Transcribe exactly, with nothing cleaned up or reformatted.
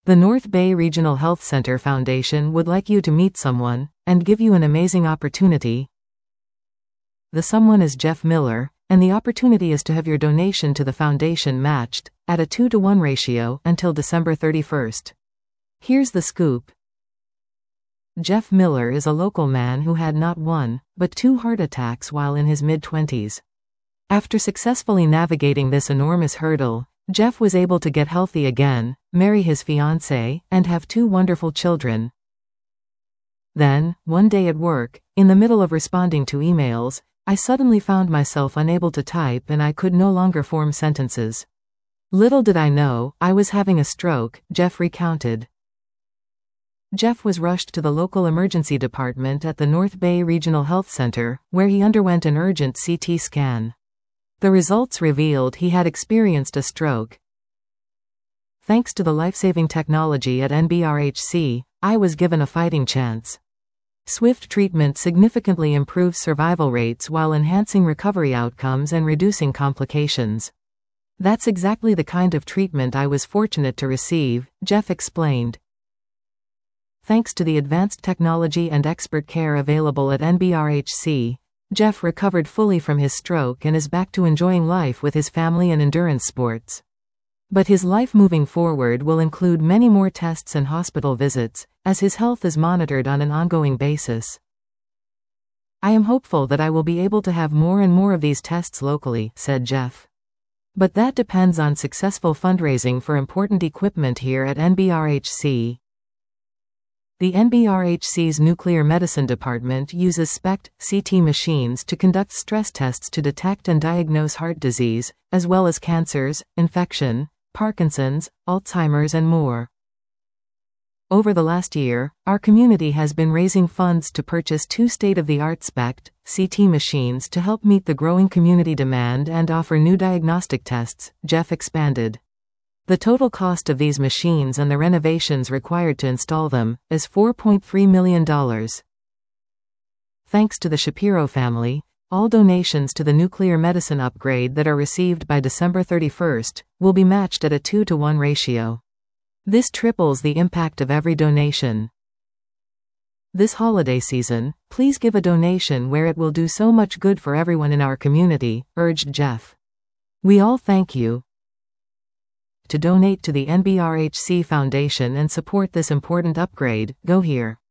The North Bay Regional Health Center Foundation would like you to meet someone, and give you an amazing opportunity. The someone is Jeff Miller, and the opportunity is to have your donation to the foundation matched, at a two to one ratio, until December thirty-first. Here's the scoop. Jeff Miller is a local man who had not one, but two heart attacks while in his mid-twenties. After successfully navigating this enormous hurdle, Jeff was able to get healthy again, marry his fiancée, and have two wonderful children. Then, one day at work, in the middle of responding to emails, I suddenly found myself unable to type and I could no longer form sentences. Little did I know, I was having a stroke, Jeff recounted. Jeff was rushed to the local emergency department at the North Bay Regional Health Center, where he underwent an urgent C T scan. The results revealed he had experienced a stroke. Thanks to the life-saving technology at N B R H C, I was given a fighting chance. Swift treatment significantly improves survival rates while enhancing recovery outcomes and reducing complications. That's exactly the kind of treatment I was fortunate to receive, Jeff explained. Thanks to the advanced technology and expert care available at N B R H C, Jeff recovered fully from his stroke and is back to enjoying life with his family and endurance sports. But his life moving forward will include many more tests and hospital visits, as his health is monitored on an ongoing basis. I am hopeful that I will be able to have more and more of these tests locally, said Jeff. But that depends on successful fundraising for important equipment here at N B R H C. The N B R H C's Nuclear Medicine Department uses SPECT C T machines to conduct stress tests to detect and diagnose heart disease, as well as cancers, infection, Parkinson's, Alzheimer's and more. Over the last year, our community has been raising funds to purchase two state-of-the-art SPECT C T machines to help meet the growing community demand and offer new diagnostic tests, Jeff expanded. The total cost of these machines and the renovations required to install them is four point three million dollars. Thanks to the Shapiro family, all donations to the nuclear medicine upgrade that are received by December thirty-first will be matched at a two to one ratio. This triples the impact of every donation. This holiday season, please give a donation where it will do so much good for everyone in our community, urged Jeff. We all thank you. To donate to the N B R H C Foundation and support this important upgrade, go here.